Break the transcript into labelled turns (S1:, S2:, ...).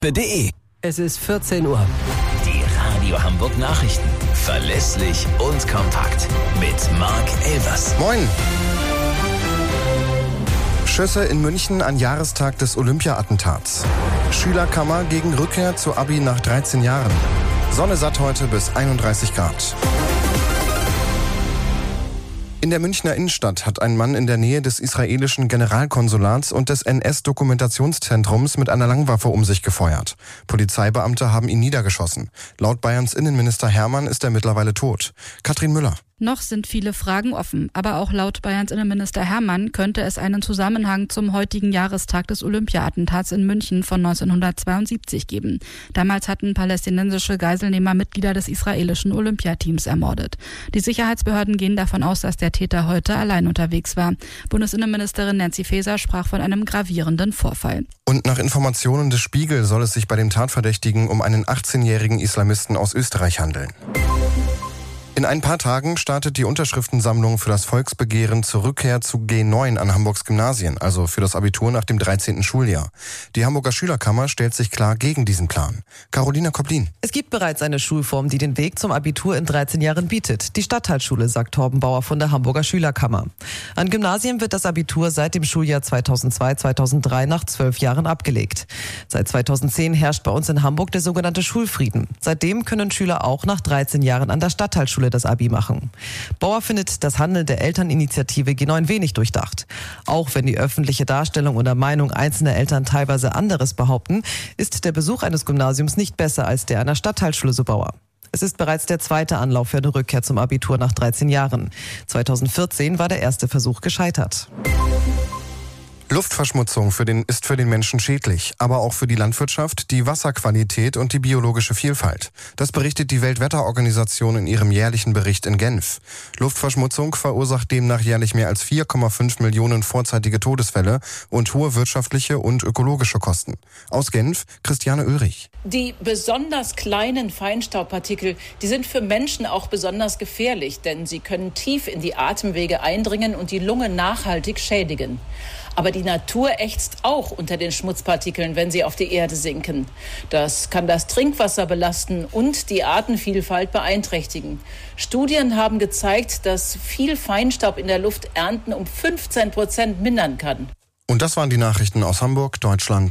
S1: De.
S2: Es ist 14 Uhr.
S1: Die Radio Hamburg Nachrichten. Verlässlich und kompakt. Mit Marc Elvers.
S3: Moin. Schüsse in München an Jahrestag des Olympia-Attentats. Schülerkammer gegen Rückkehr zu Abi nach 13 Jahren. Sonne satt heute bis 31 Grad. In der Münchner Innenstadt hat ein Mann in der Nähe des israelischen Generalkonsulats und des NS-Dokumentationszentrums mit einer Langwaffe um sich gefeuert. Polizeibeamte haben ihn niedergeschossen. Laut Bayerns Innenminister Hermann ist er mittlerweile tot. Katrin Müller.
S4: Noch sind viele Fragen offen, aber auch laut Bayerns Innenminister Hermann könnte es einen Zusammenhang zum heutigen Jahrestag des Olympia-Attentats in München von 1972 geben. Damals hatten palästinensische Geiselnehmer Mitglieder des israelischen Olympiateams ermordet. Die Sicherheitsbehörden gehen davon aus, dass der Täter heute allein unterwegs war. Bundesinnenministerin Nancy Faeser sprach von einem gravierenden Vorfall.
S3: Und nach Informationen des Spiegel soll es sich bei dem Tatverdächtigen um einen 18-jährigen Islamisten aus Österreich handeln. In ein paar Tagen startet die Unterschriftensammlung für das Volksbegehren zur Rückkehr zu G9 an Hamburgs Gymnasien, also für das Abitur nach dem 13. Schuljahr. Die Hamburger Schülerkammer stellt sich klar gegen diesen Plan. Carolina Koplin.
S5: Es gibt bereits eine Schulform, die den Weg zum Abitur in 13 Jahren bietet. Die Stadtteilschule, sagt Torben Bauer von der Hamburger Schülerkammer. An Gymnasien wird das Abitur seit dem Schuljahr 2002/2003 nach 12 Jahren abgelegt. Seit 2010 herrscht bei uns in Hamburg der sogenannte Schulfrieden. Seitdem können Schüler auch nach 13 Jahren an der Stadtteilschule das Abi machen. Bauer findet das Handeln der Elterninitiative G9 wenig durchdacht. Auch wenn die öffentliche Darstellung oder Meinung einzelner Eltern teilweise anderes behaupten, ist der Besuch eines Gymnasiums nicht besser als der einer Stadtteilschule, so Bauer. Es ist bereits der zweite Anlauf für eine Rückkehr zum Abitur nach 13 Jahren. 2014 war der erste Versuch gescheitert.
S3: Luftverschmutzung ist für den Menschen schädlich, aber auch für die Landwirtschaft, die Wasserqualität und die biologische Vielfalt. Das berichtet die Weltwetterorganisation in ihrem jährlichen Bericht in Genf. Luftverschmutzung verursacht demnach jährlich mehr als 4,5 Millionen vorzeitige Todesfälle und hohe wirtschaftliche und ökologische Kosten. Aus Genf, Christiane Ulrich.
S6: Die besonders kleinen Feinstaubpartikel, die sind für Menschen auch besonders gefährlich, denn sie können tief in die Atemwege eindringen und die Lunge nachhaltig schädigen. Aber die Natur ächzt auch unter den Schmutzpartikeln, wenn sie auf die Erde sinken. Das kann das Trinkwasser belasten und die Artenvielfalt beeinträchtigen. Studien haben gezeigt, dass viel Feinstaub in der Luft Ernten um 15% mindern kann.
S3: Und das waren die Nachrichten aus Hamburg, Deutschland.